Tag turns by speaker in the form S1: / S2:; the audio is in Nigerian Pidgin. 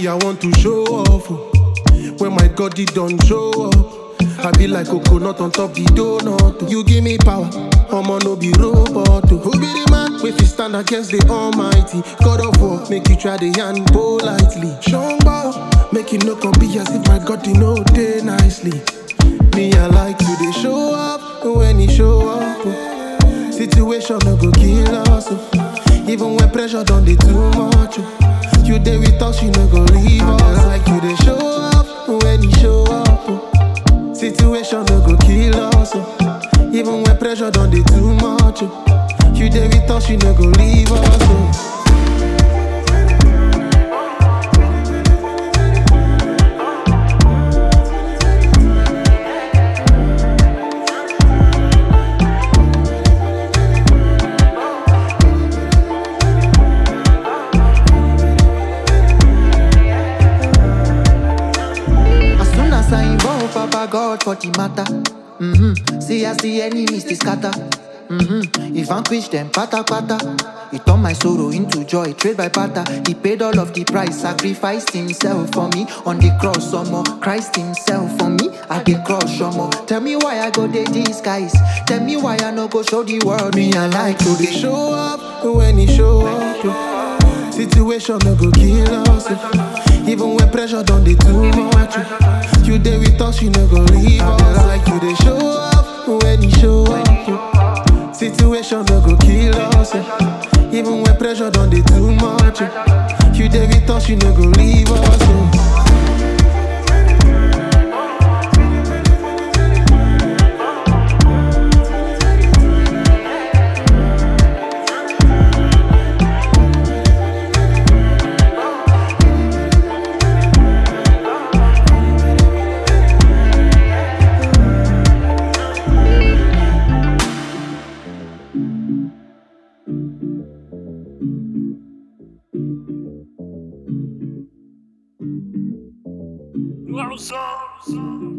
S1: Me, I want to show off. Oh. When my God it don't show up, I be like coconut on top the donut. Oh. You give me power, I'ma no be robot. Oh. Who be the man if you stand against the Almighty? God of war, make you try the hand politely. Shongba, make him no be as if my God he know day nicely. Me, I like to they show up when he show up. Oh. Situation no go kill us. Oh. Even when pressure done dey too much. Oh. You there with us, you no go leave us. I like you they show up when he show up. Oh. Situation no go kill us. Oh. Even when pressure done dey too much. Oh. You there with us, you no go leave us. Oh.
S2: Papa God for the matter. See as the enemies they scatter. If vanquish them, pata pata. He turned my sorrow into joy, trade by barter. He paid all of the price, sacrificed himself for me on the cross. Some more, Christ himself for me at the cross. Some more. Tell me why I go dey disguise. Tell me why I no go show the world. Me I like to
S1: They show up when he show up. Situation no go kill us. Even when pressure done dey too much. You there with us, you no go leave us. Like you they show up when he show up. Situation no go kill us. Even when pressure done dey too much. You there with us, you no go leave us.
S3: Wow, so.